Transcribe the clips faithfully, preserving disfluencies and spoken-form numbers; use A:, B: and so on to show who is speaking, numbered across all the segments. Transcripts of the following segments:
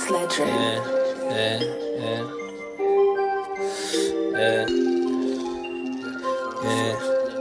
A: Sledger.
B: Yeah, yeah, yeah. Yeah. Yeah.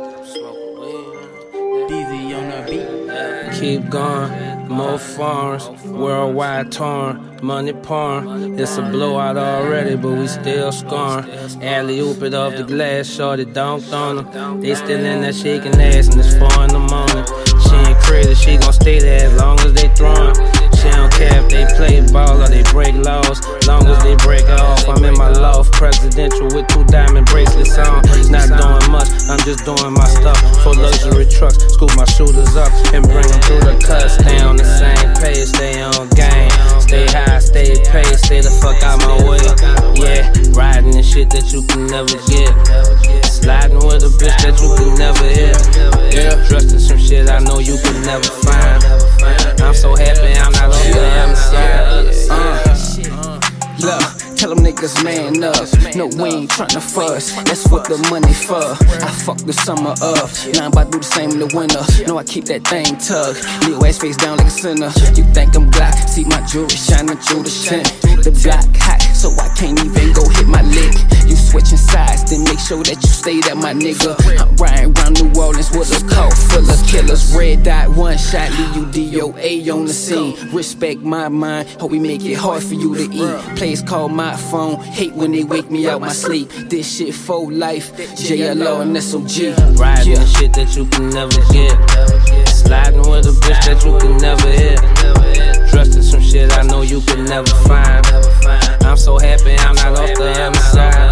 C: D Z on the beat.
B: Keep going, more farms, worldwide torn, money pouring. It's a blowout already, but we still scoring. Alley-oop it off the glass, shorty dunked on them. They still in that shaking ass, and it's four in the morning. She ain't crazy, she gon' stay there as long as they throwin'. She don't care if they play ball or they break laws, long as they break off. I'm in my loft, presidential with two diamond bracelets on. Not doing much, I'm just doing my stuff. For luxury trucks, scoop my shooters up and bring them through the cut. Stay on the same page, stay on game. Stay high, stay paid, stay the fuck out my way. Yeah, riding the shit that you can never get. Sliding with a bitch that you can never hit. Yeah, dressed in some shit I know you can never find. I'm so happy I'm not on the other side.
D: Uh, look, tell them niggas man up. No, we ain't tryna fuss. That's what the money for. I fuck the summer up. Now I'm about to do the same in the winter. No, I keep that thing tugged. Leave ass face down like a sinner. You think I'm Glock? See my jewelry shining through the tint. The block hot, so I can't even go hit my lick. You switching sides, then make sure that you stay there, my nigga. I'm riding around New Orleans with a coat full of killers. Red dot, one shot, leave you D O A on the scene. Respect my mind, hope we make it hard for you to eat. Place call my phone, hate when they wake me out my sleep. This shit for life, J L O and S O G.
B: Riding the shit that you can never get. Sliding with a bitch that you can never hit. Dressed in some shit I know you can never find. I'm so happy I'm not off the other side.